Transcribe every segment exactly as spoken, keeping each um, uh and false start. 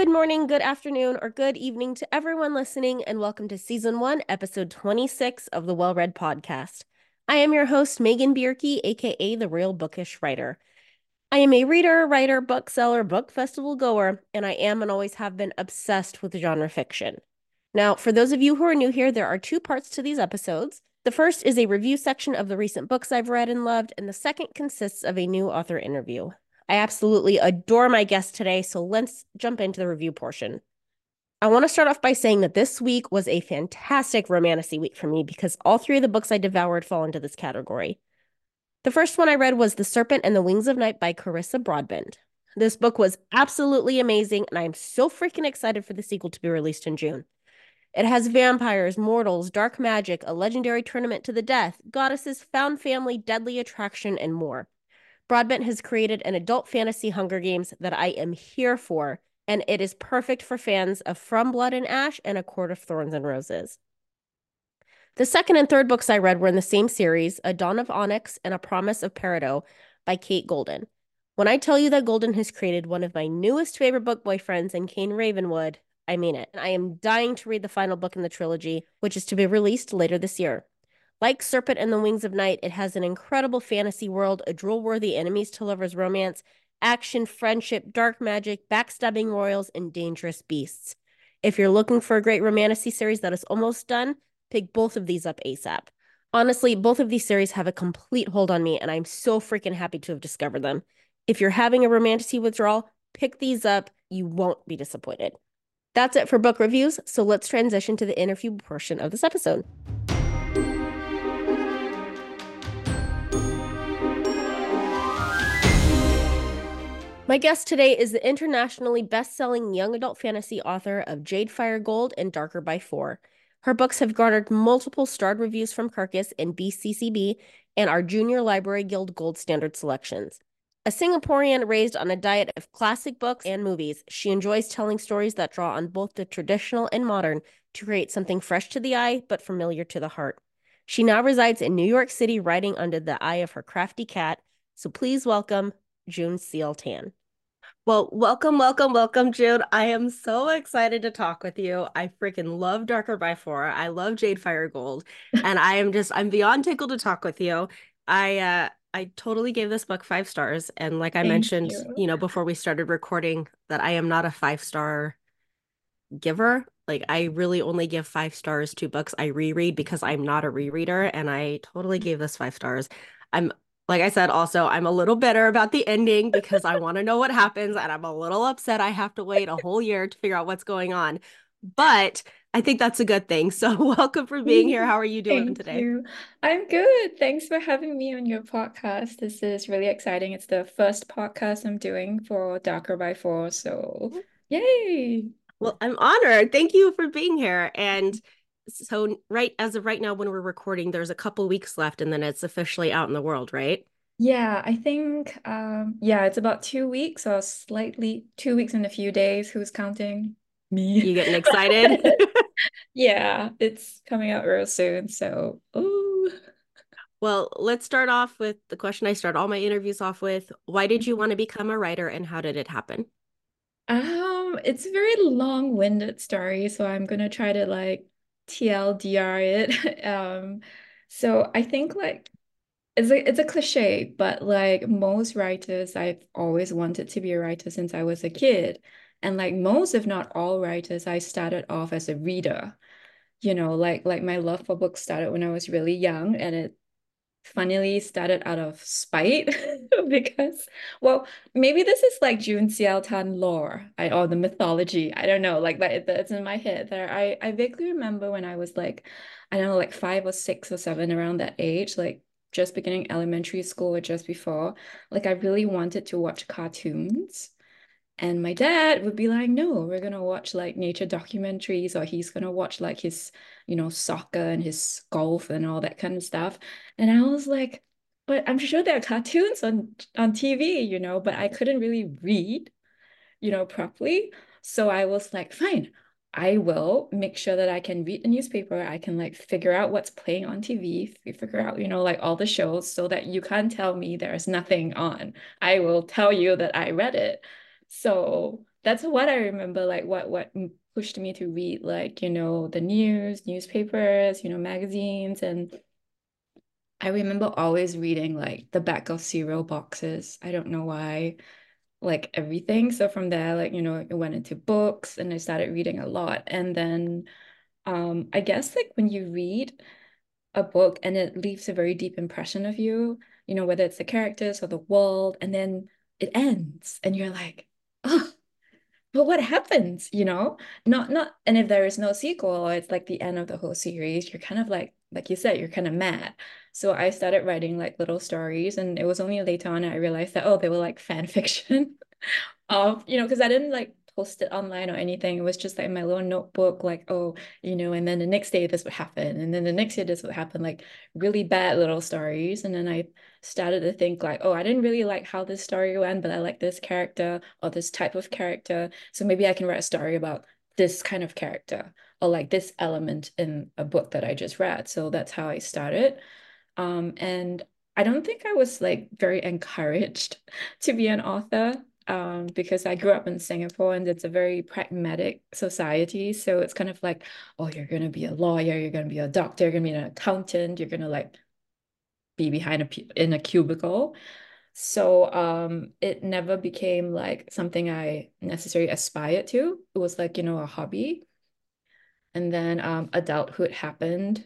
morning, good afternoon, or good evening to everyone listening, and welcome to Season one, Episode twenty-six of the Well Read Podcast. I am your host, Megan Bierke, aka The Real Bookish Writer. I am a reader, writer, bookseller, book festival goer, and I am and always have been obsessed with genre fiction. Now, for those of you who are new here, there are two parts to these episodes. The first is a review section of the recent books I've read and loved, and the second consists of a new author interview. I absolutely adore my guest today, so let's jump into the review portion. I want to start off by saying that this week was a fantastic romantasy week for me because all three of the books I devoured fall into this category. The first one I read was The Serpent and the Wings of Night by Carissa Broadbent. This book was absolutely amazing, and I'm so freaking excited for the sequel to be released in June. It has vampires, mortals, dark magic, a legendary tournament to the death, goddesses, found family, deadly attraction, and more. Broadbent has created an adult fantasy Hunger Games that I am here for, and it is perfect for fans of From Blood and Ash and A Court of Thorns and Roses. The second and third books I read were in the same series, A Dawn of Onyx and A Promise of Peridot by Kate Golden. When I tell you that Golden has created one of my newest favorite book boyfriends in Kane Ravenwood, I mean it. I am dying to read the final book in the trilogy, which is to be released later this year. Like Serpent and the Wings of Night, it has an incredible fantasy world, a drool-worthy enemies to lovers romance, action, friendship, dark magic, backstabbing royals, and dangerous beasts. If you're looking for a great romantasy series that is almost done, pick both of these up ASAP. Honestly, both of these series have a complete hold on me, and I'm so freaking happy to have discovered them. If you're having a romantasy withdrawal, pick these up. You won't be disappointed. That's it for book reviews, so let's transition to the interview portion of this episode. My guest today is the internationally best-selling young adult fantasy author of Jade Fire Gold and Darker by Four. Her books have garnered multiple starred reviews from Kirkus and B C C B and are Junior Library Guild Gold Standard selections. A Singaporean raised on a diet of classic books and movies, she enjoys telling stories that draw on both the traditional and modern to create something fresh to the eye but familiar to the heart. She now resides in New York City, writing under the eye of her crafty cat, so please welcome June Seal Tan. Well, welcome, welcome, welcome, June. I am so excited to talk with you. I freaking love Darker by Four. I love Jade Fire Gold, and I am just I'm beyond tickled to talk with you. I uh I totally gave this book five stars, and like I Thank mentioned, you. you know, before we started recording, that I am not a five star giver. Like I really only give five stars to books I reread because I'm not a rereader, and I totally gave this five stars. I'm like I said, also, I'm a little bitter about the ending because I want to know what happens, and I'm a little upset I have to wait a whole year to figure out what's going on. But I think that's a good thing. So welcome for being here. How are you doing Thank today? you. I'm good. Thanks for having me on your podcast. This is really exciting. It's the first podcast I'm doing for Darker by Four, so yay. Well, I'm honored. Thank you for being here. And so right as of right now, when we're recording, there's a couple weeks left and then it's officially out in the world, right? Yeah, I think um yeah, it's about two weeks or slightly two weeks and a few days. Who's counting? Me. You getting excited? Yeah, it's coming out real soon, so ooh. Well, let's start off with the question I start all my interviews off with. Why did you want to become a writer and how did it happen? Um, it's a very long-winded story, so I'm gonna try to like T L D R it. Um, so I think like it's a it's a cliche, but like most writers, I've always wanted to be a writer since I was a kid. And like most, if not all writers, I started off as a reader. You know, like like my love for books started when I was really young, and it funnily started out of spite because, well, maybe this is like June Tan lore, I, or the mythology. I don't know, like that that's in my head there. I I vaguely remember when I was like, I don't know, like five or six or seven around that age, like just beginning elementary school or just before, like I really wanted to watch cartoons. And my dad would be like, no, we're gonna watch like nature documentaries, or he's gonna watch like his, you know, soccer and his golf and all that kind of stuff. And I was like, but I'm sure there are cartoons on on T V, you know, but I couldn't really read, you know, properly. So I was like, fine, I will make sure that I can read the newspaper. I can like figure out what's playing on T V, figure out, you know, like all the shows so that you can't tell me there's nothing on. I will tell you that I read it. So that's what I remember, like what what pushed me to read, like, you know, the news, newspapers, you know, magazines. And I remember always reading like the back of cereal boxes. I don't know why, like everything. So from there, like, you know, it went into books and I started reading a lot. And then um, I guess like when you read a book and it leaves a very deep impression of you, you know, whether it's the characters or the world, and then it ends and you're like, oh, but what happens, you know? Not not and if there is no sequel or it's like the end of the whole series, you're kind of like like you said, you're kind of mad. So I started writing like little stories, and it was only later on I realized that, oh, they were like fan fiction of, you know, because I didn't like post it online or anything. It was just like in my little notebook, like, oh, you know, and then the next day this would happen, and then the next day this would happen, like really bad little stories. And then I started to think like, oh, I didn't really like how this story went, but I like this character or this type of character. So maybe I can write a story about this kind of character or like this element in a book that I just read. So that's how I started. Um, and I don't think I was like very encouraged to be an author, um, because I grew up in Singapore and it's a very pragmatic society. So it's kind of like, oh, you're going to be a lawyer, you're going to be a doctor, you're going to be an accountant, you're going to like be behind a in a cubicle. So um, it never became like something I necessarily aspired to. It was like, you know, a hobby. And then um, adulthood happened.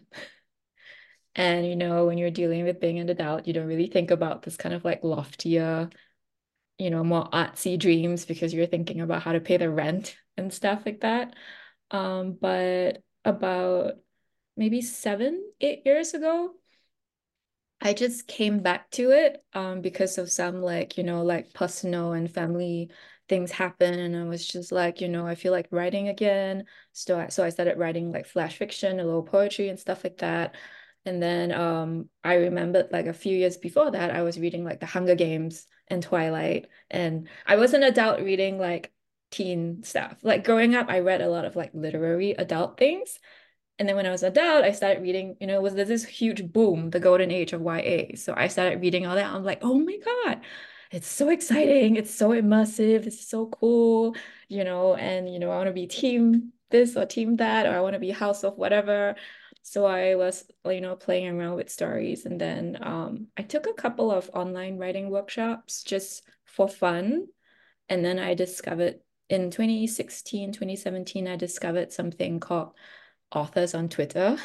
And, you know, when you're dealing with being an adult, you don't really think about this kind of like loftier, you know, more artsy dreams because you're thinking about how to pay the rent and stuff like that. Um, but about maybe seven, eight years ago, I just came back to it um because of some like, you know, like personal and family things happen. And I was just like, you know, I feel like writing again. So I, so I started writing like flash fiction, a little poetry and stuff like that. And then um I remembered like a few years before that, I was reading like The Hunger Games and Twilight. And I was an adult reading like teen stuff. Like growing up, I read a lot of like literary adult things. And then when I was an adult, I started reading, you know, it was there's this huge boom, the golden age of Y A. So I started reading all that. I'm like, oh my God, it's so exciting. It's so immersive. It's so cool, you know, and, you know, I want to be team this or team that, or I want to be house of whatever. So I was, you know, playing around with stories. And then um, I took a couple of online writing workshops just for fun. And then I discovered in twenty sixteen, twenty seventeen, I discovered something called authors on Twitter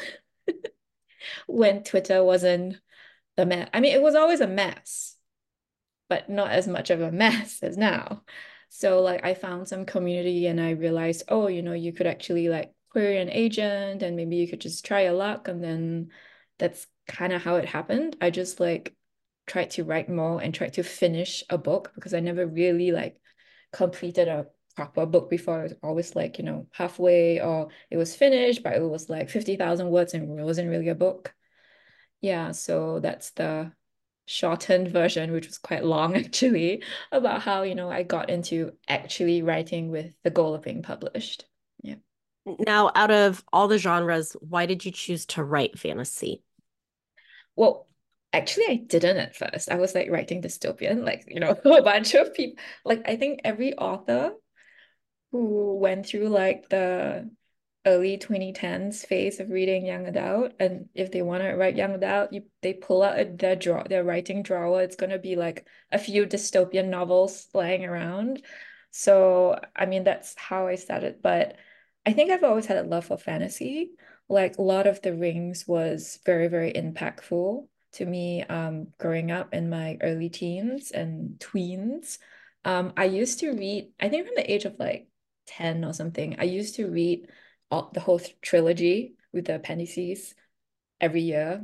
when Twitter wasn't the mess. I mean, it was always a mess, but not as much of a mess as now. So like I found some community and I realized, oh, you know, you could actually like query an agent and maybe you could just try your luck. And then that's kind of how it happened. I just like tried to write more and tried to finish a book because I never really like completed a proper book before. It was always like, you know, halfway or it was finished, but it was like fifty thousand words and it wasn't really a book. Yeah, so that's the shortened version, which was quite long actually, about how, you know, I got into actually writing with the goal of being published. Yeah. Now, out of all the genres, why did you choose to write fantasy? Well, actually, I didn't at first. I was like writing dystopian, like, you know, a bunch of people. Like, I think every author who went through like the early twenty tens phase of reading young adult, and if they want to write young adult, you they pull out their draw their writing drawer. It's gonna be like a few dystopian novels lying around. So I mean that's how I started. But I think I've always had a love for fantasy. Like Lord of the Rings was very, very impactful to me um growing up in my early teens and tweens. Um, I used to read, I think from the age of like ten or something, I used to read all, the whole th- trilogy with the appendices every year,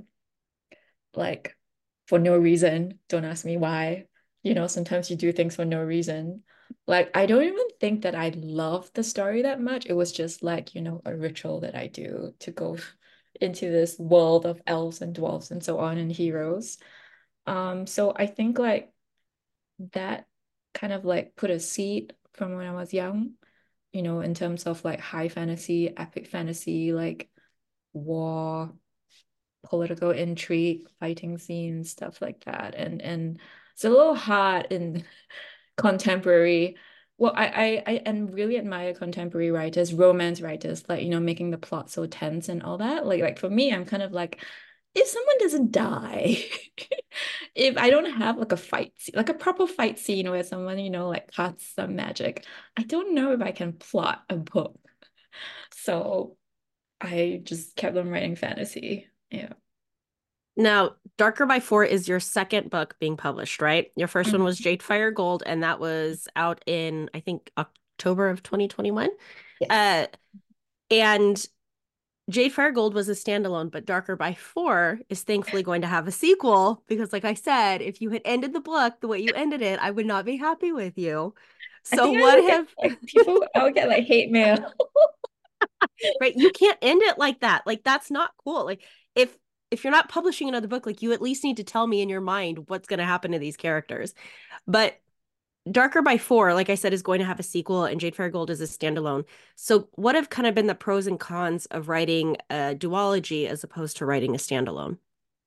like for no reason. Don't ask me why. You know, sometimes you do things for no reason. Like, I don't even think that I love the story that much. It was just like, you know, a ritual that I do to go into this world of elves and dwarves and so on and heroes. Um, so I think like that kind of like put a seed from when I was young, you know, in terms of like high fantasy, epic fantasy, like war, political intrigue, fighting scenes, stuff like that. And and it's a little hard in contemporary well, I, I, I and really admire contemporary writers, romance writers, like, you know, making the plot so tense and all that. Like, like for me, I'm kind of like, if someone doesn't die, if I don't have like a fight scene, like a proper fight scene where someone, you know, like casts some magic, I don't know if I can plot a book. So I just kept on writing fantasy. Yeah. Now, Darker by Four is your second book being published, right? Your first one was Mhm. Jade Fire Gold, and that was out in, I think, October of twenty twenty-one. Yes. Uh, and Jade Fire Gold was a standalone, but Darker by Four is thankfully going to have a sequel because, like I said, if you had ended the book the way you ended it, I would not be happy with you. I So think I what would get have like people, I would get like hate mail. right? You can't end it like that. Like that's not cool. Like if if you're not publishing another book, like you at least need to tell me in your mind what's going to happen to these characters. But Darker by Four, like I said, is going to have a sequel, and Jade Fair Gold is a standalone. So, what have kind of been the pros and cons of writing a duology as opposed to writing a standalone?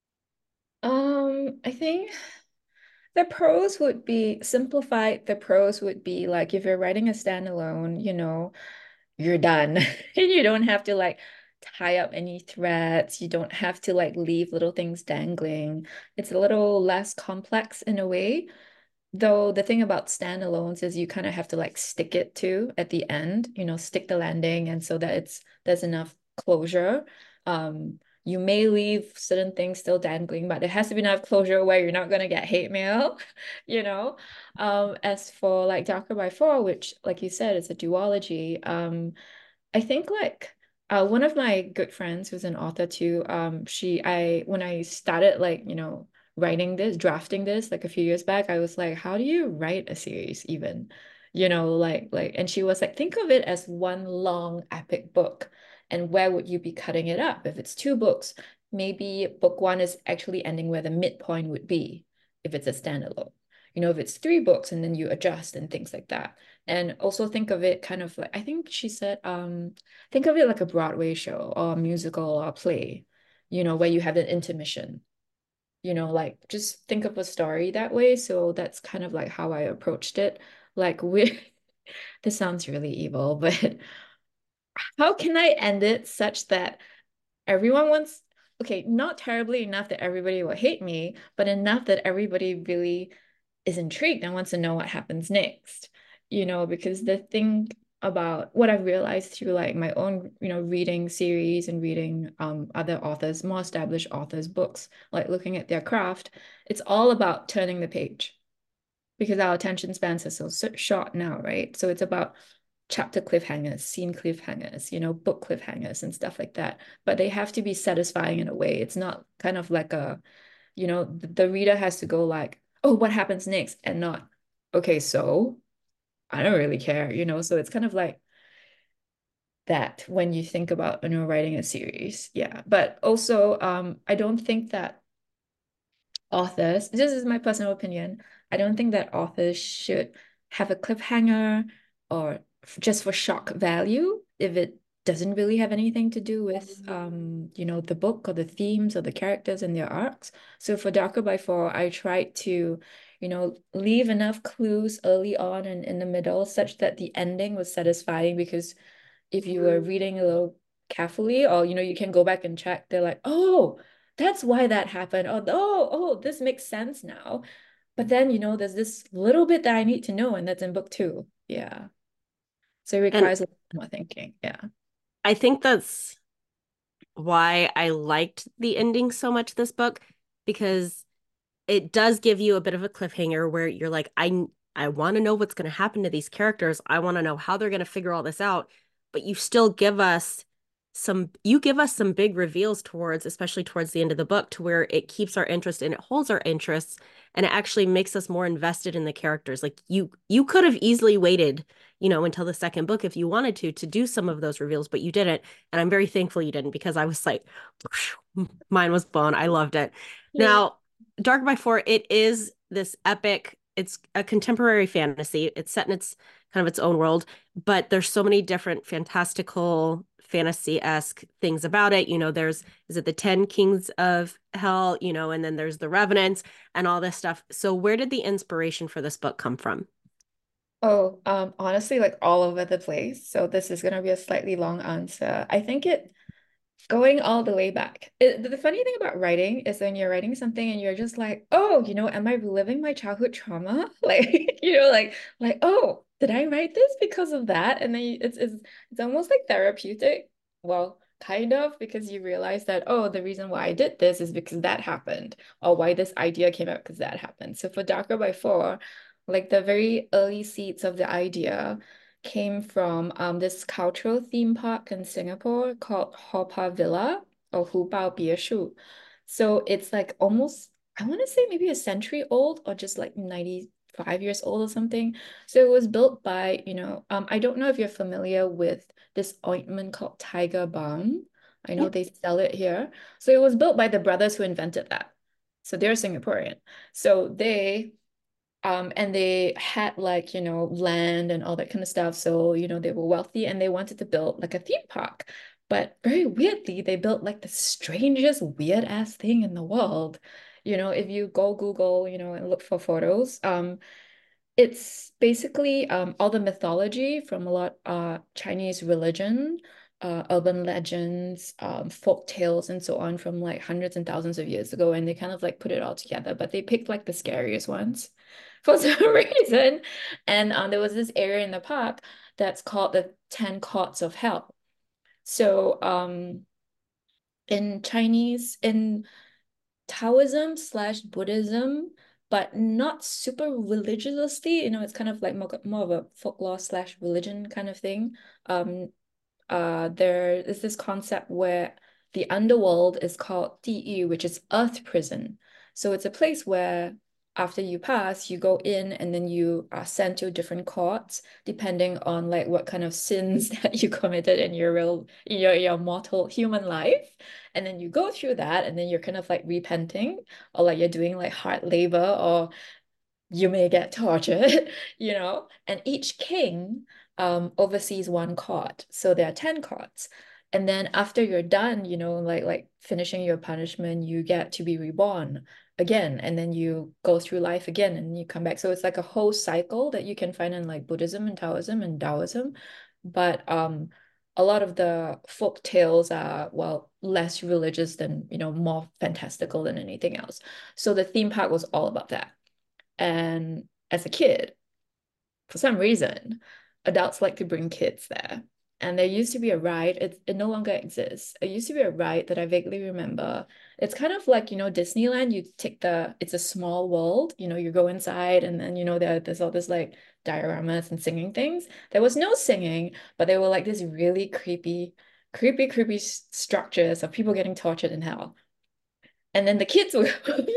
Um, I think the pros would be simplified. The pros would be like if you're writing a standalone, you know, you're done. And you don't have to like tie up any threads. You don't have to like leave little things dangling. It's a little less complex in a way. Though the thing about standalones is you kind of have to like stick it to at the end, you know, stick the landing and so that it's there's enough closure. Um, you may leave certain things still dangling, but there has to be enough closure where you're not gonna get hate mail, you know. Um, as for like Darker by Four, which like you said, is a duology, um, I think like uh, one of my good friends who's an author too, um, she I when I started like, you know, writing this, drafting this like a few years back, I was like, how do you write a series even? You know, like like and she was like, think of it as one long epic book. And where would you be cutting it up? If it's two books, maybe book one is actually ending where the midpoint would be if it's a standalone. You know, if it's three books and then you adjust and things like that. And also think of it kind of like, I think she said, um, think of it like a Broadway show or a musical or a play, you know, where you have an intermission, you know, like just think of a story that way. So that's kind of like how I approached it. Like we this sounds really evil, but how can I end it such that everyone wants, okay, not terribly enough that everybody will hate me, but enough that everybody really is intrigued and wants to know what happens next, you know, because the thing about what I've realized through like my own, you know, reading series and reading um other authors, more established authors' books, like looking at their craft, it's all about turning the page because our attention spans are so, so short now, right? So it's about chapter cliffhangers, scene cliffhangers, you know, book cliffhangers and stuff like that. But they have to be satisfying in a way. It's not kind of like a, you know, the, the reader has to go like, oh, what happens next? And not, okay, so I don't really care, you know. So it's kind of like that when you think about, you know, writing a series. Yeah. But also, um, I don't think that authors, this is my personal opinion, I don't think that authors should have a cliffhanger or just for shock value if it doesn't really have anything to do with um you know the book or the themes or the characters and their arcs. So for Darker by Four, I tried to you know leave enough clues early on and in the middle such that the ending was satisfying because if you were reading a little carefully or you know you can go back and check, they're like, oh, that's why that happened. Oh, oh, oh, this makes sense now. But then, you know, there's this little bit that I need to know, and that's in book two. Yeah. So it And requires a little more thinking. Yeah. I think that's why I liked the ending so much this book because it does give you a bit of a cliffhanger where you're like, I I want to know what's going to happen to these characters. I want to know how they're going to figure all this out. But you still give us some you give us some big reveals towards, especially towards the end of the book, to where it keeps our interest and it holds our interests and it actually makes us more invested in the characters. Like you you could have easily waited, you know, until the second book if you wanted to to do some of those reveals, but you didn't. And I'm very thankful you didn't because I was like, mine was blown. I loved it. Yeah. Now, Dark by Four, it is this epic, it's a contemporary fantasy. It's set in its kind of its own world, but there's so many different fantastical fantasy-esque things about it. You know, there's is it the ten Kings of Hell, you know, and then there's the Revenants and all this stuff. So where did the inspiration for this book come from? Oh, um, honestly, like all over the place. So this is gonna be a slightly long answer. I think it going all the way back. It, the funny thing about writing is when you're writing something and you're just like, oh, you know, am I reliving my childhood trauma? Like, you know, like, like, oh, did I write this because of that? And then you- it's it's it's almost like therapeutic. Well, kind of, because you realize that, oh, the reason why I did this is because that happened, or why this idea came out because that happened. So for Darker by Four, like the very early seeds of the idea came from um this cultural theme park in Singapore called Haw Par Villa or Hu Bao Bieshu. So it's like almost, I want to say maybe a century old or just like ninety-five years old or something. So it was built by, you know, um, I don't know if you're familiar with this ointment called Tiger Balm. I know Yeah. they sell it here. So it was built by the brothers who invented that. So they're Singaporean. So they um, and they had like, you know, land and all that kind of stuff. So, you know, they were wealthy and they wanted to build like a theme park. But very weirdly, they built like the strangest, weird ass thing in the world. You know, if you go Google, you know, and look for photos, um, it's basically um, all the mythology from a lot uh Chinese religion, uh, urban legends, um, folk tales, and so on from like hundreds and thousands of years ago, and they kind of like put it all together. But they picked like the scariest ones for some reason. And um, there was this area in the park that's called the Ten Courts of Hell. So um, in Chinese, in Taoism slash Buddhism, but not super religiously. You know, it's kind of like more, more of a folklore slash religion kind of thing. Um, uh, there is this concept where the underworld is called 地狱, which is earth prison. So it's a place where after you pass, you go in and then you are sent to different courts depending on like what kind of sins that you committed in your real your your mortal human life. And then you go through that and then you're kind of like repenting or like you're doing like hard labor or you may get tortured, you know, and each king um oversees one court. So there are ten courts. And then after you're done, you know, like like finishing your punishment, you get to be reborn again. And then you go through life again and you come back. So it's like a whole cycle that you can find in like Buddhism and Taoism and Taoism. But um a lot of the folk tales are, well, less religious than, you know, more fantastical than anything else. So the theme park was all about that. And as a kid, for some reason, adults like to bring kids there. And there used to be a ride, it, it no longer exists. It used to be a ride that I vaguely remember. It's kind of like, you know, Disneyland, you take the, it's a small world, you know, you go inside and then, you know, there, there's all this like dioramas and singing things. There was no singing, but they were like this really creepy, creepy, creepy structures of people getting tortured in hell. And then the kids were,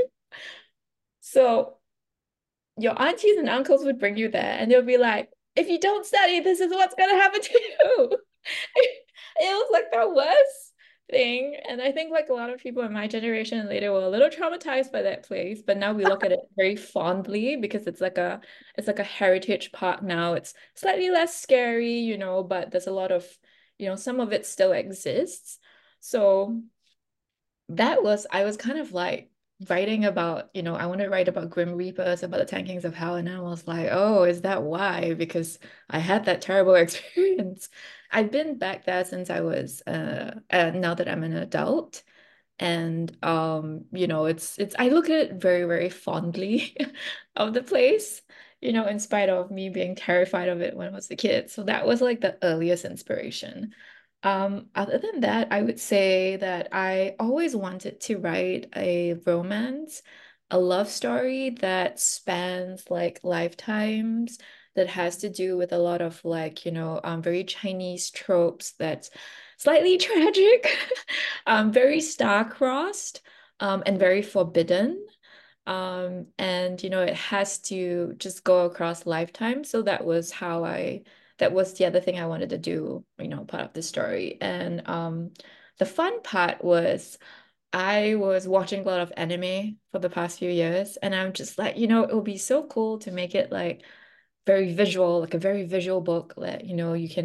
so your aunties and uncles would bring you there and they'll be like, if you don't study, this is what's gonna happen to you. It was like the worst thing. And I think like a lot of people in my generation and later were a little traumatized by that place. But now we look at it very fondly because it's like a it's like a heritage park now. It's slightly less scary, you know, but there's a lot of, you know, some of it still exists. So that was I was kind of like writing about, you know, I want to write about Grim Reapers, about the Ten Kings of Hell, and I was like, oh, is that why? Because I had that terrible experience. I've been back there since I was uh, uh now that I'm an adult. And um, you know, it's it's I look at it very, very fondly of the place, you know, in spite of me being terrified of it when I was a kid. So that was like the earliest inspiration. Um, other than that, I would say that I always wanted to write a romance, a love story that spans like lifetimes, that has to do with a lot of like, you know, um, very Chinese tropes that's slightly tragic, um, very star-crossed, um, and very forbidden. Um, and you know, it has to just go across lifetime. So that was how I, that was the other thing I wanted to do, you know, part of the story. And um, the fun part was I was watching a lot of anime for the past few years, and I'm just like, you know, it would be so cool to make it like very visual, like a very visual book that, you know, you can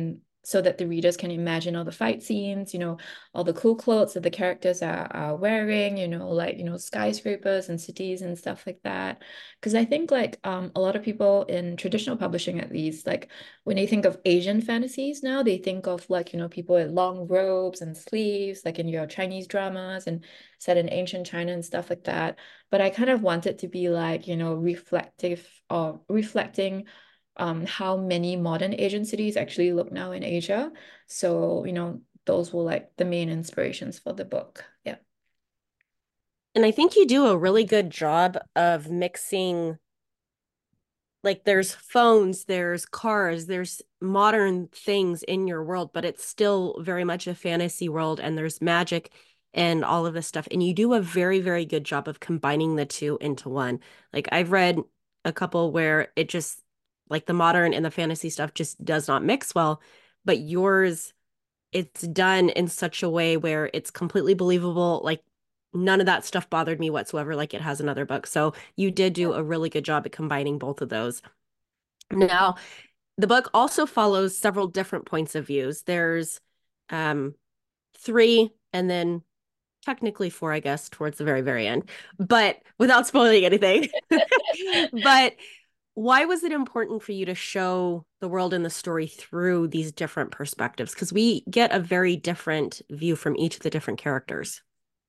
so that the readers can imagine all the fight scenes, you know, all the cool clothes that the characters are, are wearing, you know, like, you know, skyscrapers and cities and stuff like that. Because I think like um, a lot of people in traditional publishing, at least, like when they think of Asian fantasies now, they think of like, you know, people in long robes and sleeves, like in your Chinese dramas and set in ancient China and stuff like that. But I kind of want it to be like, you know, reflective or reflecting um, how many modern Asian cities actually look now in Asia. So, you know, those were like the main inspirations for the book. Yeah. And I think you do a really good job of mixing, like, there's phones, there's cars, there's modern things in your world, but it's still very much a fantasy world, and there's magic and all of this stuff. And you do a very, very good job of combining the two into one. Like, I've read a couple where it just, like, the modern and the fantasy stuff just does not mix well, but yours, it's done in such a way where it's completely believable. Like, none of that stuff bothered me whatsoever, like it has in other books. So you did do a really good job at combining both of those. Now, the book also follows several different points of views. There's um three, and then technically four, I guess, towards the very, very end, but without spoiling anything. But why was it important for you to show the world and the story through these different perspectives? Because we get a very different view from each of the different characters.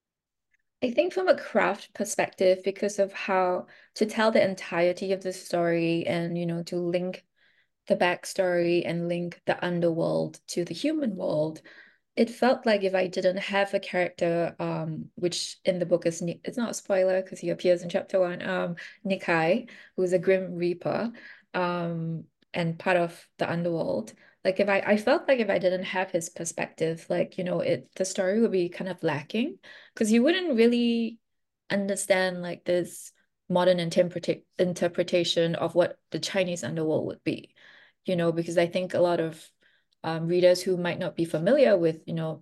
I think from a craft perspective, because of how to tell the entirety of the story and, you know, to link the backstory and link the underworld to the human world, it felt like if I didn't have a character, um, which in the book is it's not a spoiler because he appears in chapter one, um, Nikai, who is a Grim Reaper, um, and part of the underworld. Like if I, I felt like if I didn't have his perspective, like, you know, it the story would be kind of lacking because you wouldn't really understand like this modern interpreta interpretation of what the Chinese underworld would be, you know, because I think a lot of um, readers who might not be familiar with, you know,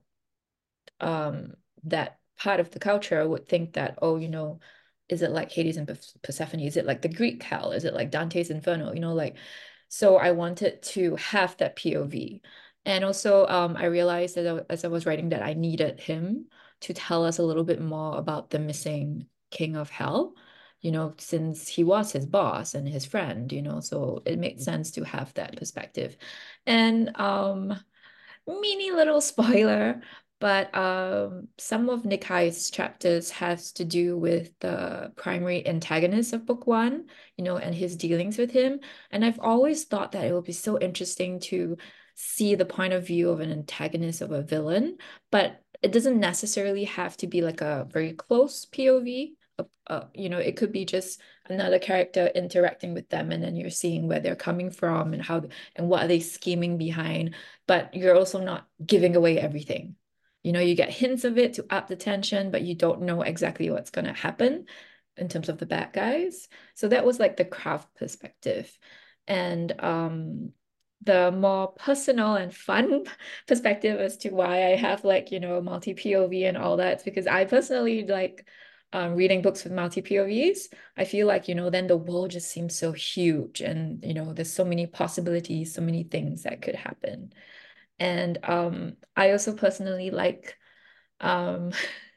um, that part of the culture would think that, oh, you know, is it like Hades and Persephone? Is it like the Greek hell? Is it like Dante's Inferno? You know, like, so I wanted to have that P O V. And also, um, I realized that as I was writing that I needed him to tell us a little bit more about the missing king of hell, you know, since he was his boss and his friend, you know, so it made sense to have that perspective. And um, mini little spoiler, but um, some of Nikai's chapters has to do with the primary antagonist of book one, you know, and his dealings with him. And I've always thought that it would be so interesting to see the point of view of an antagonist of a villain, but it doesn't necessarily have to be like a very close P O V. Uh, uh, you know, it could be just another character interacting with them, and then you're seeing where they're coming from and how and what are they scheming behind, but you're also not giving away everything. You know, you get hints of it to up the tension, but you don't know exactly what's going to happen in terms of the bad guys. So that was like the craft perspective. And um the more personal and fun perspective as to why I have like, you know, multi P O V and all that, because I personally like um, reading books with multi P O Vs. I feel like, you know, then the world just seems so huge and, you know, there's so many possibilities, so many things that could happen. And um, I also personally like, um,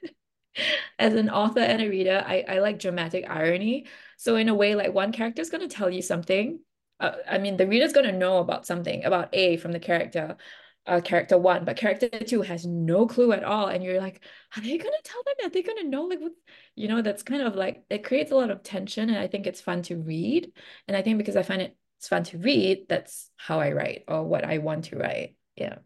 as an author and a reader, I, I like dramatic irony. So in a way, like one character is going to tell you something. Uh, I mean, the reader's going to know about something, about A from the character, uh, character one, but character two has no clue at all. And you're like, are they going to tell them? Are they going to know? Like, what? You know, that's kind of like, it creates a lot of tension. And I think it's fun to read. And I think because I find it it's fun to read, that's how I write or what I want to write. Yeah.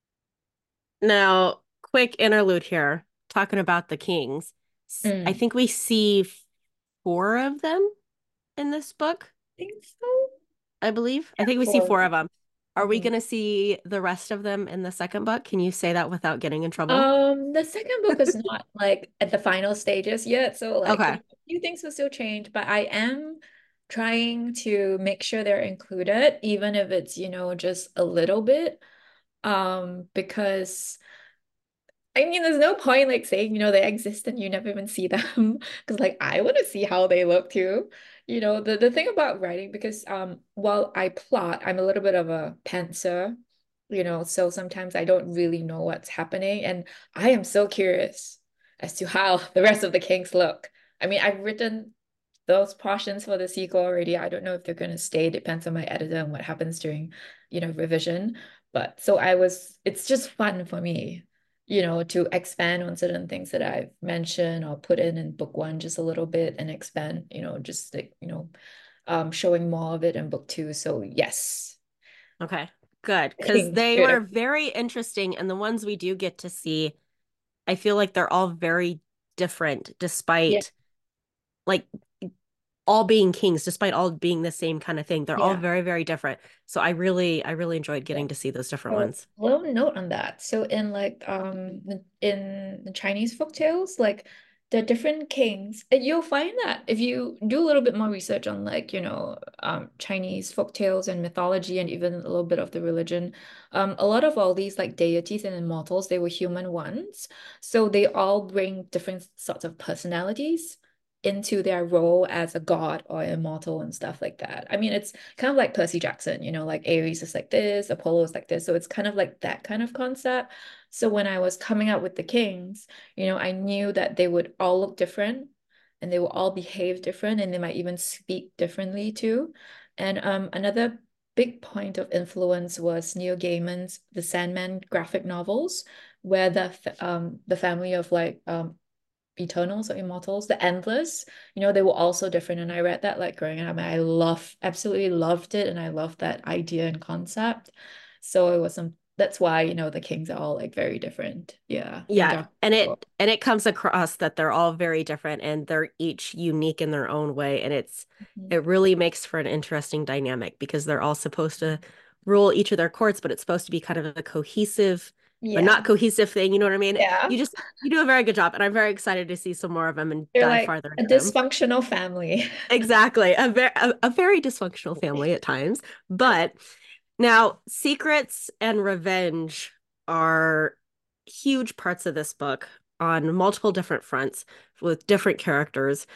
Now, quick interlude here, talking about the kings. S- I Mm. think we see four of them in this book, Think so? I believe. I Yeah, think we see four. four of them. Are we Mhm. going to see the rest of them in the second book? Can you say that without getting in trouble? Um, the second book is not like at the final stages yet, so like, you know, Okay. a few things will still change, but I am trying to make sure they're included, even if it's, you know, just a little bit. Um, because I mean, there's no point like saying, you know, they exist and you never even see them. Because like I want to see how they look too. You know, the, the thing about writing, because um while I plot, I'm a little bit of a pantser. you know, so sometimes I don't really know what's happening. And I am so curious as to how the rest of the Kings look. I mean, I've written those portions for the sequel already. I don't know if they're going to stay. Depends on my editor and what happens during, you know, revision. But so I was, it's just fun for me, you know, to expand on certain things that I've mentioned or put in in book one just a little bit and expand, you know, just like, you know, um, showing more of it in book two. So yes, Okay, good. Because King's they were beautiful. very interesting. And the ones we do get to see, I feel like they're all very different, Yeah, despite like all being kings, despite all being the same kind of thing. They're all yeah. very, very different. So I really, I really enjoyed Yeah. getting to see those different So, ones. little note on that. So in like um the- in the Chinese folktales, like the different kings, and you'll find that if you do a little bit more research on like, you know, um Chinese folktales and mythology and even a little bit of the religion, um a lot of all these like deities and immortals, they were human ones. So they all bring different sorts of personalities into their role as a god or immortal and stuff like that. I mean, it's kind of like Percy Jackson, you know, like Ares is like this, Apollo is like this. So it's kind of like that kind of concept. So when I was coming up with the kings, you know, I knew that they would all look different and they will all behave different and they might even speak differently too. And um, another big point of influence was Neil Gaiman's The Sandman graphic novels, where the um the family of like um Eternals or Immortals, the Endless, you know, they were also different. And I read that like growing up, and I love, absolutely loved it. And I loved that idea and concept. So it was some, that's why, you know, the Kings are all like very different. Yeah. In Yeah, dark. and it and it comes across that they're all very different and they're each unique in their own way, and it's Mhm. it really makes for an interesting dynamic because they're all supposed to rule each of their courts, but it's supposed to be kind of a cohesive but not Yeah. cohesive thing, you know what I mean? Yeah. You just you do a very good job, and I'm very excited to see some more of them and They're dive like farther a into them. dysfunctional family. Exactly. A very a, a very dysfunctional family at times, but now secrets and revenge are huge parts of this book on multiple different fronts with different characters.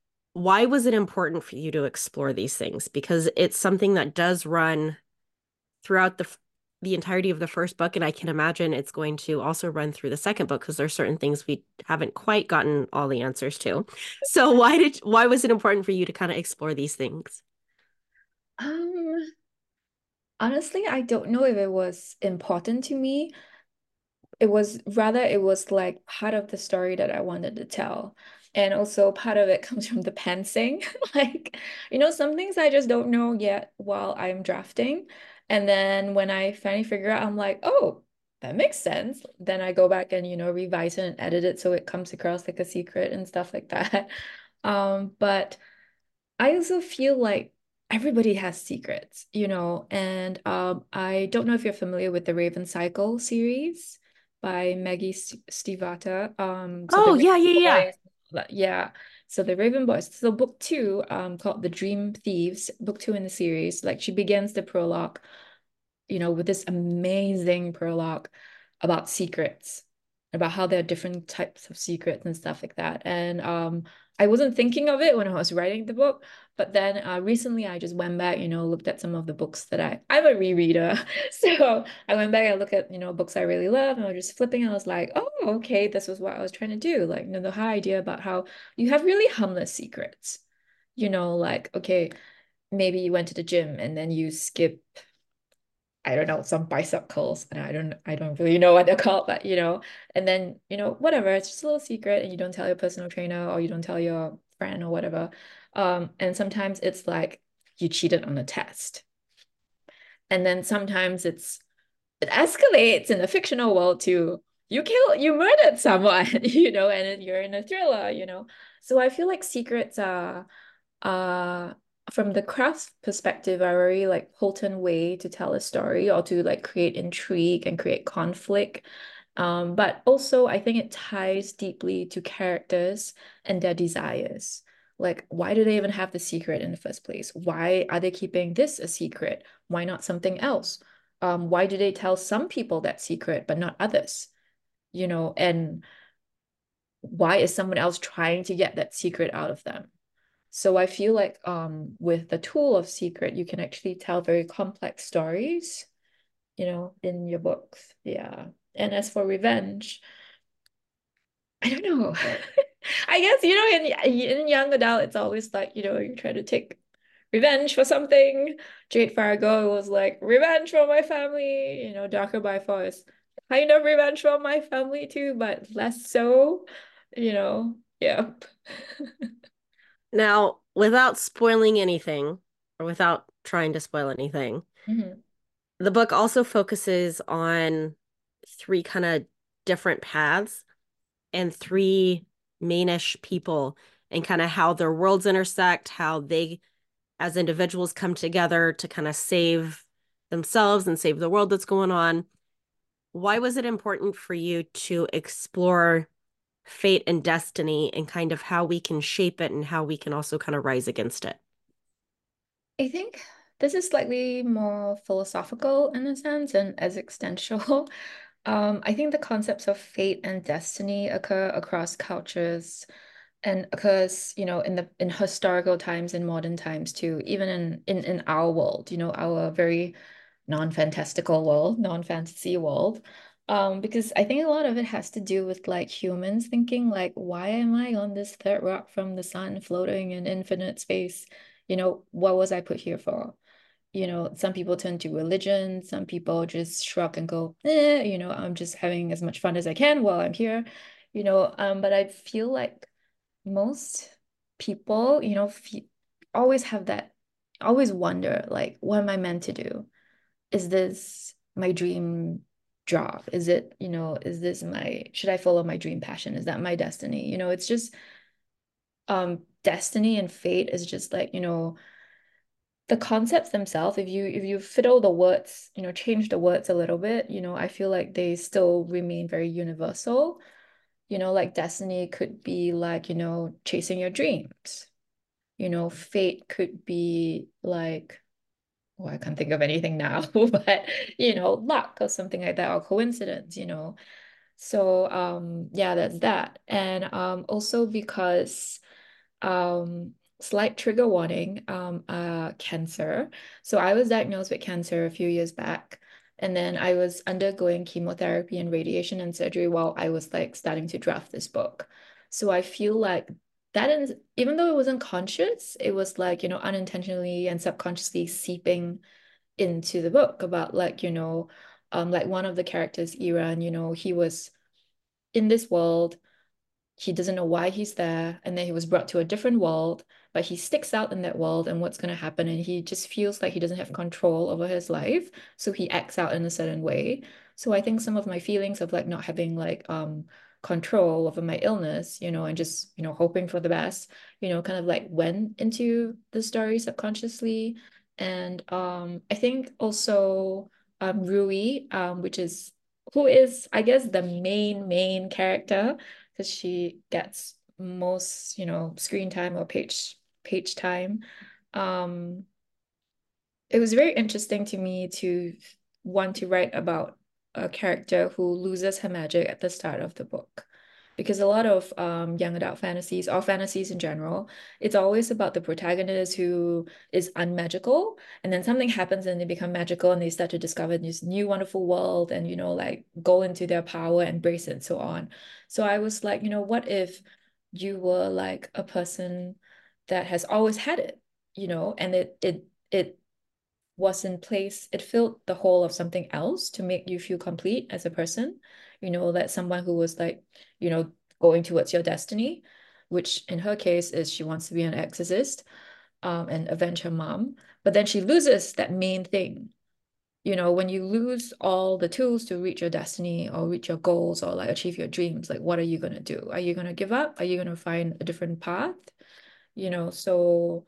Why was it important for you to explore these things? Because it's something that does run throughout the the entirety of the first book, and I can imagine it's going to also run through the second book because there's certain things we haven't quite gotten all the answers to. So why did why was it important for you to kind of explore these things? Um, honestly, I don't know if it was important to me. It was rather it was like part of the story that I wanted to tell. And also part of it comes from the pensing. Like, you know, some things I just don't know yet while I'm drafting. And then when I finally figure out, I'm like, oh, that makes sense. Then I go back and, you know, revise it and edit it so it comes across like a secret and stuff like that. Um, but I also feel like everybody has secrets, you know, and um, I don't know if you're familiar with the Raven Cycle series by Maggie St Stivata. Um, so the Oh, Raven yeah, yeah, yeah. Boys, yeah. So the Raven Boys. So book two, um, called The Dream Thieves, book two in the series, like she begins the prologue, you know, with this amazing prologue about secrets, about how there are different types of secrets and stuff like that. And um, I wasn't thinking of it when I was writing the book, but then uh, recently I just went back, you know, looked at some of the books that I, I'm a rereader. So I went back and looked at, you know, books I really love, and I was just flipping and I was like, oh, okay, this was what I was trying to do. Like, you know, the whole idea about how you have really harmless secrets. You know, like, okay, maybe you went to the gym and then you skip, I don't know, some bicycles, and I don't I don't really know what they're called, but you know, and then, you know, whatever, it's just a little secret and you don't tell your personal trainer or you don't tell your friend or whatever. Um, and sometimes it's like you cheated on a test. And then sometimes it's it escalates in the fictional world to you killed you murdered someone, you know, and then you're in a thriller, you know. So I feel like secrets are uh from the craft perspective are very like potent way to tell a story or to like create intrigue and create conflict. Um, but also I think it ties deeply to characters and their desires. Like, why do they even have the secret in the first place? Why are they keeping this a secret? Why not something else? Um, why do they tell some people that secret but not others? You know, and why is someone else trying to get that secret out of them? So I feel like um with the tool of secret, you can actually tell very complex stories you know, in your books. Yeah. And as for revenge, I don't know. I guess, you know, in in young adult, it's always like, you know, you try to take revenge for something. Jade Fargo was like, revenge for my family. You know, Darker by Far is kind of revenge for my family too, but less so, you know. Yeah. Now, without spoiling anything, or without trying to spoil anything, Mhm. the book also focuses on three kind of different paths and three mainish people and kind of how their worlds intersect, how they as individuals come together to kind of save themselves and save the world that's going on. Why was it important for you to explore fate and destiny and kind of how we can shape it and how we can also kind of rise against it? I think this is slightly more philosophical in a sense and existential. Um, I think the concepts of fate and destiny occur across cultures and occurs, you know, in the in historical times, in modern times too, even in in in our world, you know, our very non-fantastical world, non-fantasy world. Um, because I think a lot of it has to do with like humans thinking like, why am I on this third rock from the sun floating in infinite space? You know, what was I put here for? You know, some people turn to religion, some people just shrug and go, eh, you know, I'm just having as much fun as I can while I'm here, you know. Um, but I feel like most people, you know, fe always have that, always wonder, like, what am I meant to do? Is this my dream job? Is it, you know, is this my, should I follow my dream passion? Is that my destiny? You know, it's just, um, destiny and fate is just like, you know, the concepts themselves, if you if you fiddle the words, you know, change the words a little bit, you know, I feel like they still remain very universal. You know, like destiny could be like, you know, chasing your dreams. You know, fate could be like, oh, I can't think of anything now, but you know, luck or something like that, or coincidence, you know. So um yeah, that's that. And um also because um slight trigger warning, um uh cancer. So I was diagnosed with cancer a few years back, and then I was undergoing chemotherapy and radiation and surgery while I was like starting to draft this book. So I feel like that is, even though it wasn't conscious, it was like, you know, unintentionally and subconsciously seeping into the book about like, you know, um like one of the characters, Iran, you know, he was in this world, he doesn't know why he's there, and then he was brought to a different world, but he sticks out in that world and what's going to happen, and he just feels like he doesn't have control over his life, so he acts out in a certain way. So I think some of my feelings of like not having like um control over my illness, you know, and just, you know, hoping for the best, you know, kind of like went into the story subconsciously. And um I think also um Rui, um which is who is, I guess, the main main character, because she gets most, you know, screen time or page page time. Um, it was very interesting to me to want to write about a character who loses her magic at the start of the book. Because a lot of um, young adult fantasies, or fantasies in general, it's always about the protagonist who is unmagical, and then something happens and they become magical and they start to discover this new wonderful world and, you know, like go into their power, embrace it, and so on. So I was like, you know, what if you were like a person that has always had it, you know, and it it it was in place, it filled the hole of something else to make you feel complete as a person, you know, that someone who was like, you know, going towards your destiny, which in her case is she wants to be an exorcist, um, and avenge her mom. But then she loses that main thing. You know, when you lose all the tools to reach your destiny or reach your goals or like achieve your dreams, like what are you gonna do? Are you gonna give up? Are you gonna find a different path? You know, so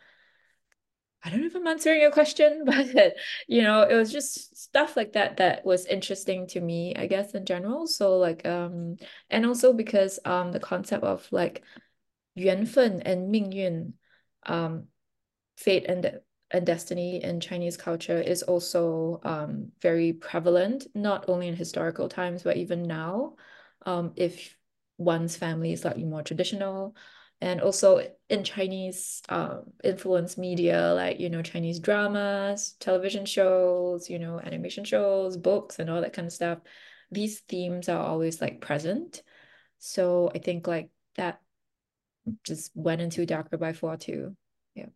I don't know if I'm answering your question, but you know, it was just stuff like that that was interesting to me, I guess, in general. So like um and also because um the concept of like 缘分 and 命运, um fate and and destiny in Chinese culture is also um very prevalent, not only in historical times, but even now. Um if one's family is slightly more traditional, And also in Chinese um, influenced media, like, you know, Chinese dramas, television shows, you know, animation shows, books, and all that kind of stuff, these themes are always like present. So I think like that just went into Darker by Four too. Yeah.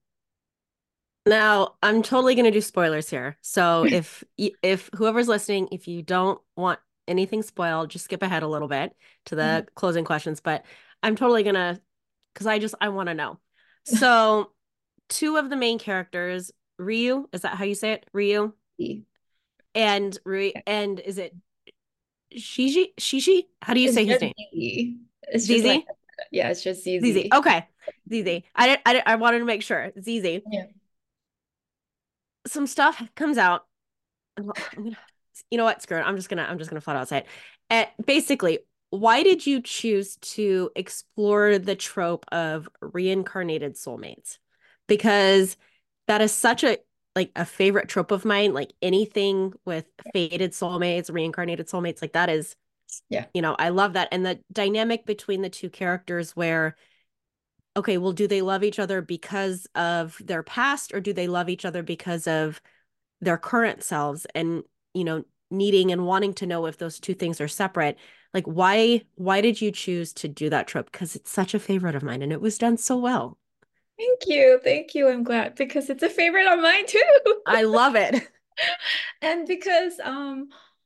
Now, I'm totally going to do spoilers here. So if if whoever's listening, if you don't want anything spoiled, just skip ahead a little bit to Mhm. the closing questions, but I'm totally going to because I just I want to know. So, two of the main characters, Ryu, is that how you say it? Ryu and Rui Yeah. and is it Shiji? Shishi? How do you It's say his just name? Z. It's just like, Zizi? yeah, it's just Zizi. Z Z. Okay. Zizi. I did, I did, I wanted to make sure. Zizi. Yeah. Some stuff comes out. I'm gonna, you know what? Screw it. I'm just gonna, I'm just gonna flat out say it. And basically, why did you choose to explore the trope of reincarnated soulmates? Because that is such a like a favorite trope of mine. Like anything with fated soulmates, reincarnated soulmates, like that is, Yeah. you know, I love that. And the dynamic between the two characters where okay, well, do they love each other because of their past or do they love each other because of their current selves and, you know, needing and wanting to know if those two things are separate? Like, why, why did you choose to do that trope? Because it's such a favorite of mine and it was done so well. Thank you. Thank you. I'm glad because it's a favorite of mine too. I love it. And because um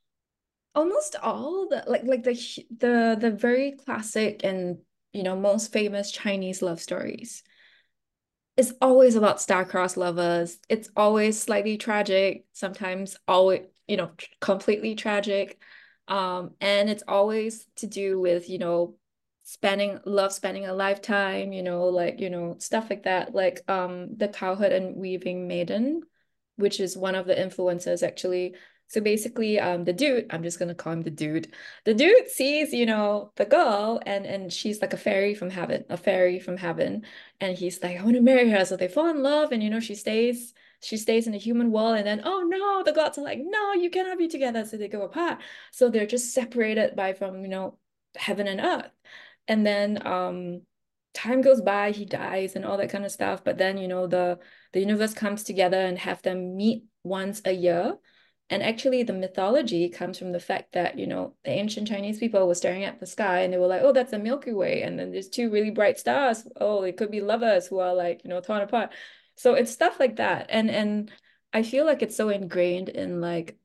almost all the like like the the the very classic and you know most famous Chinese love stories, it's always about star-crossed lovers. It's always slightly tragic, sometimes always, you know, completely tragic. Um, and it's always to do with, you know, spanning love, spanning a lifetime, you know, like, you know, stuff like that. Like um The Cowherd and Weaving Maiden, which is one of the influences actually. So basically, um, the dude, I'm just gonna call him the dude. The dude sees, you know, the girl and and she's like a fairy from heaven, a fairy from heaven, and he's like, I want to marry her. So they fall in love, and you know, she stays, she stays in the human world, and then oh no, the gods are like, no, you cannot be together. So they go apart. So they're just separated by from, you know, heaven and earth. And then um time goes by, he dies and all that kind of stuff. But then, you know, the the universe comes together and have them meet once a year. And actually, the mythology comes from the fact that, you know, the ancient Chinese people were staring at the sky and they were like, oh, that's the Milky Way. And then there's two really bright stars. Oh, it could be lovers who are like, you know, torn apart. So it's stuff like that. And and I feel like it's so ingrained in like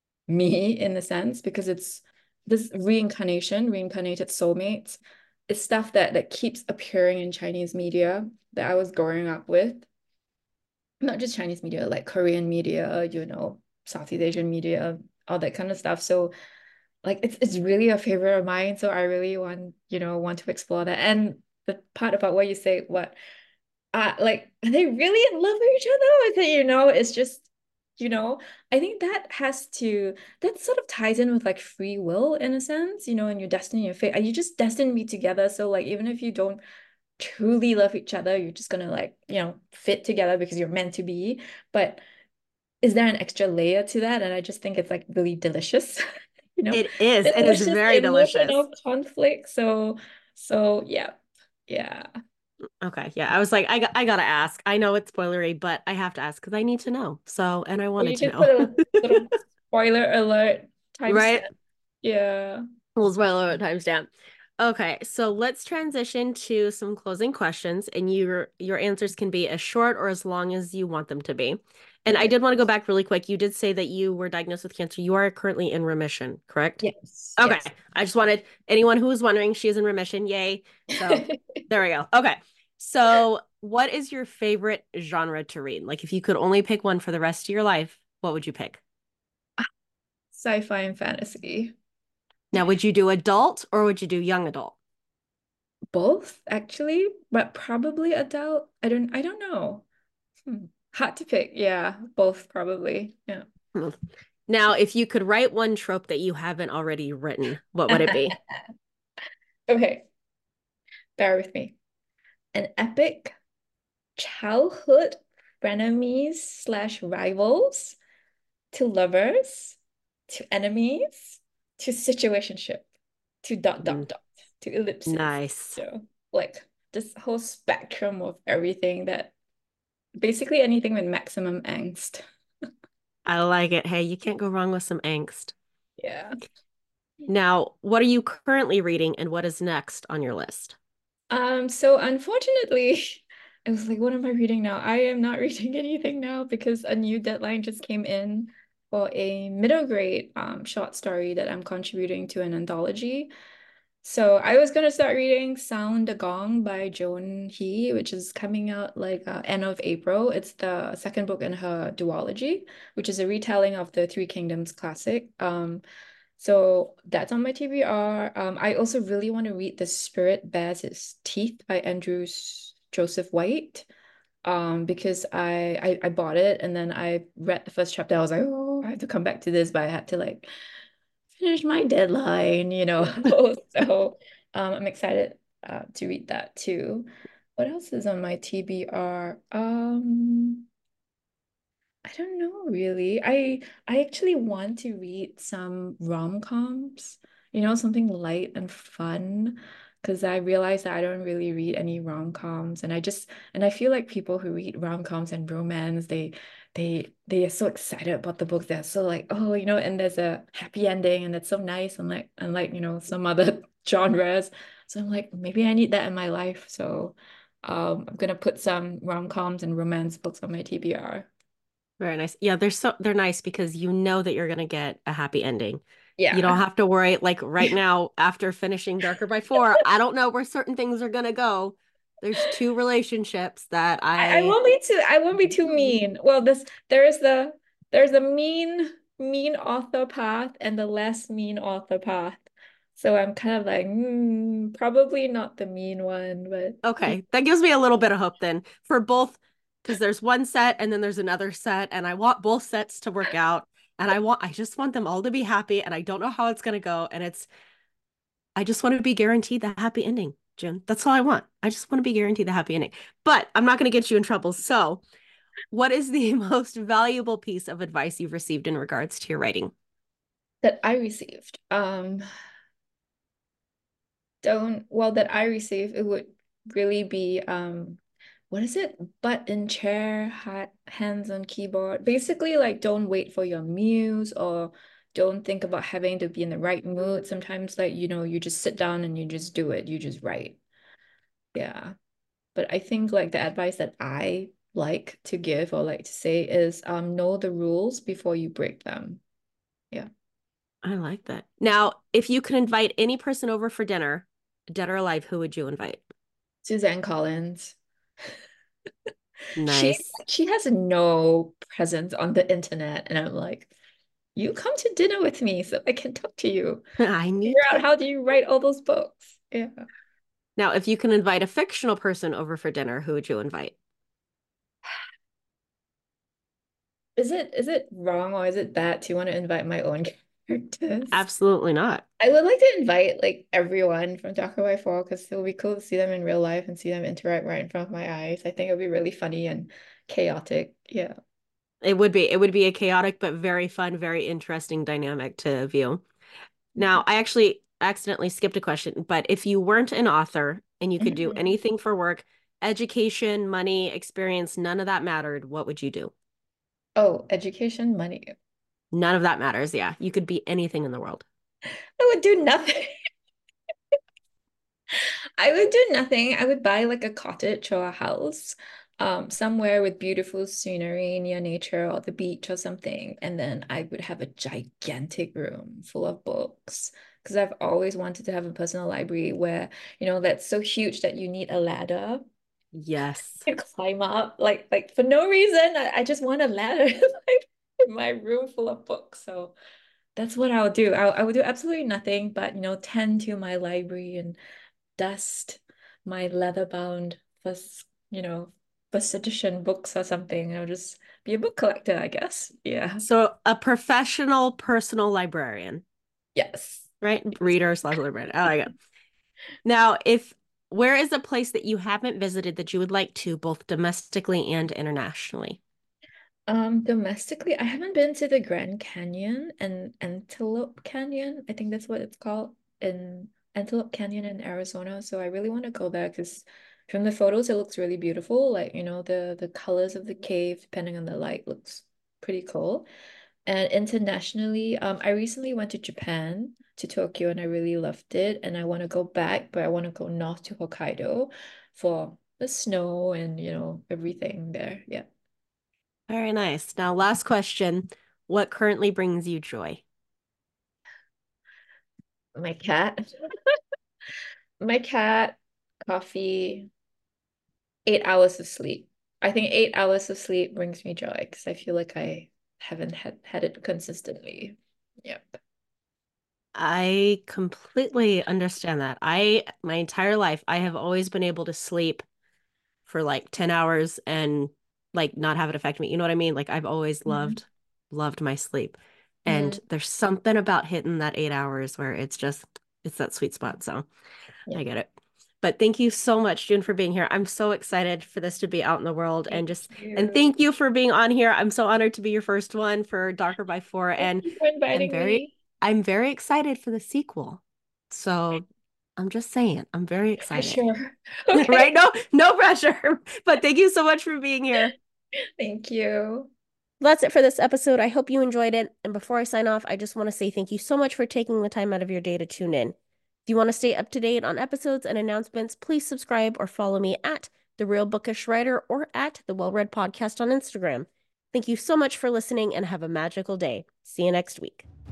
me in a sense because it's this reincarnation, reincarnated soulmates. It's stuff that that keeps appearing in Chinese media that I was growing up with. Not just Chinese media, like Korean media, you know, Southeast Asian media, all that kind of stuff. So like it's it's really a favorite of mine. So I really want, you know, want to explore that. And the part about what you say, what uh like are they really in love with each other? I think, you know, it's just, you know, I think that has to that sort of ties in with like free will in a sense, you know, and your destiny, your fate. Are you just destined to be together? So like even if you don't truly love each other, you're just gonna like, you know, fit together because you're meant to be. But is there an extra layer to that? And I just think it's like really delicious, you know, It is. It is delicious very delicious. emotional conflict. So, so yeah, yeah. Okay. Yeah. I was like, I got, I gotta ask. I know it's spoilery, but I have to ask because I need to know. So, and I Or wanted you to can know. put a little spoiler alert timestamp. Right? Yeah. We'll spoil it timestamp. Okay, so let's transition to some closing questions, and your your answers can be as short or as long as you want them to be. And I Okay. did want to go back really quick. You did say that you were diagnosed with cancer. You are currently in remission, correct? Yes. Okay. Yes. I just wanted anyone who was wondering, she is in remission. Yay. So there we go. Okay. So what is your favorite genre to read? Like if you could only pick one for the rest of your life, what would you pick? Sci-fi and fantasy. Now, would you do adult or would you do young adult? Both actually, but probably adult. I don't I don't know. Hmm. Hard to pick. Yeah, both probably. Yeah. Hmm. Now, if you could write one trope that you haven't already written, what would it be? Okay, bear with me. An epic childhood frenemies slash rivals to lovers to enemies to situationship to dot Mm, dot dot to ellipses. nice. So like this whole spectrum of everything that basically anything with maximum angst. I like it. Hey, you can't go wrong with some angst. Yeah. Now, what are you currently reading and what is next on your list? Um, so unfortunately, I was like, what am I reading now? I am not reading anything now because a new deadline just came in for a middle grade um short story that I'm contributing to an anthology. So I was gonna start reading Sound the Gong by Joan He, which is coming out like uh, end of April. It's the second book in her duology, which is a retelling of the Three Kingdoms classic. Um, so that's on my T B R. Um, I also really want to read The Spirit Bears Its Teeth by Andrew S- Joseph White. Um, because I, I I bought it and then I read the first chapter. I was like, oh, I have to come back to this, but I had to like finish my deadline, you know. So um, I'm excited uh, to read that too. What else is on my T B R? Um, I don't know really. I I actually want to read some rom-coms, you know, something light and fun. Because I realized that I don't really read any rom-coms, and I just and I feel like people who read rom-coms and romance, they they they are so excited about the books. They're so like, oh, you know, and there's a happy ending, and it's so nice, and like unlike you know some other genres. So I'm like, maybe I need that in my life. So um, I'm gonna put some rom-coms and romance books on my T B R. Very nice. Yeah, they're so they're nice because you know that you're gonna get a happy ending. You don't Yeah. have to worry. Like right now, after finishing Darker by Four, I don't know where certain things are gonna go. There's two relationships that I, I I won't be too I won't be too mean. Well, this there is the there's the mean mean author path and the less mean author path. So I'm kind of like, hmm, probably not the mean one, but okay, that gives me a little bit of hope then for both, because there's one set and then there's another set, and I want both sets to work out, and I want I just want them all to be happy, and I don't know how it's gonna go, and it's I just want to be guaranteed the happy ending, Jim. That's all I want. I just want to be guaranteed the happy ending. But I'm not going to get you in trouble. So, what is the most valuable piece of advice you've received in regards to your writing? that I received. Um, don't well that I received, it would really be um what is it? Butt in chair, ha hands on keyboard. Basically, like don't wait for your muse or don't think about having to be in the right mood. Sometimes, like, you know, you just sit down and you just do it. You just write. Yeah. But I think like the advice that I like to give or like to say is um know the rules before you break them. Yeah. I like that. Now, if you could invite any person over for dinner, dead or alive, who would you invite? Suzanne Collins. She Nice. she has no presence on the internet, and I'm like, you come to dinner with me so I can talk to you. I need Figure out time. how do you write all those books. Yeah. Now, if you can invite a fictional person over for dinner, who would you invite? Is it is it wrong or is it bad to want to invite my own characters? Absolutely not. I would like to invite like everyone from Darker by Four because it would be cool to see them in real life and see them interact right in front of my eyes. I think it would be really funny and chaotic. Yeah. It would be. It would be a chaotic but very fun, very interesting dynamic to view. Now, I actually accidentally skipped a question, but if you weren't an author and you could do Mhm. anything for work, education, money, experience, none of that mattered, what would you do? Oh, education, money. None of that matters. Yeah, you could be anything in the world. I would do nothing. I would do nothing. I would buy like a cottage or a house, um, somewhere with beautiful scenery near nature or the beach or something. And then I would have a gigantic room full of books. Because I've always wanted to have a personal library where, you know, that's so huge that you need a ladder Yes. to climb up. Like, like for no reason, I, I just want a ladder like in my room full of books. So that's what I'll do. I I would do absolutely nothing but, you know, tend to my library and dust my leather-bound first, you know, first edition books or something. I'll just be a book collector, I guess. Yeah. So a professional personal librarian, Yes. right? Reader slash librarian. I like it. Now, if where is a place that you haven't visited that you would like to, both domestically and internationally? Um, domestically, I haven't been to the Grand Canyon and Antelope Canyon. I think that's what it's called in Antelope Canyon in Arizona. So I really want to go there because From the photos, it looks really beautiful. Like, you know, the the colors of the cave, depending on the light, looks pretty cool. And internationally, um, I recently went to Japan, to Tokyo, and I really loved it. And I want to go back, but I want to go north to Hokkaido for the snow and, you know, everything there. Yeah. Very nice. Now, last question. What currently brings you joy? My cat. My cat, coffee, eight hours of sleep. I think eight hours of sleep brings me joy because I feel like I haven't had, had it consistently. Yep. I completely understand that. I, my entire life, I have always been able to sleep for like ten hours and like not have it affect me. You know what I mean? Like I've always Mhm. loved, loved my sleep. And Mm, there's something about hitting that eight hours where it's just, it's that sweet spot. So yeah. I get it. But thank you so much, June, for being here. I'm so excited for this to be out in the world and Thank just, and you. thank you for being on here. I'm so honored to be your first one for Darker by Four. Thank And you for I'm inviting very, me. I'm very excited for the sequel. So I'm just saying, I'm very excited. Sure. Right? Okay. No, no pressure. But thank you so much for being here. Thank you. That's it for this episode. I hope you enjoyed it. And before I sign off, I just want to say thank you so much for taking the time out of your day to tune in. If you want to stay up to date on episodes and announcements, please subscribe or follow me at The Real Bookish Writer or at The Well Read Podcast on Instagram. Thank you so much for listening and have a magical day. See you next week.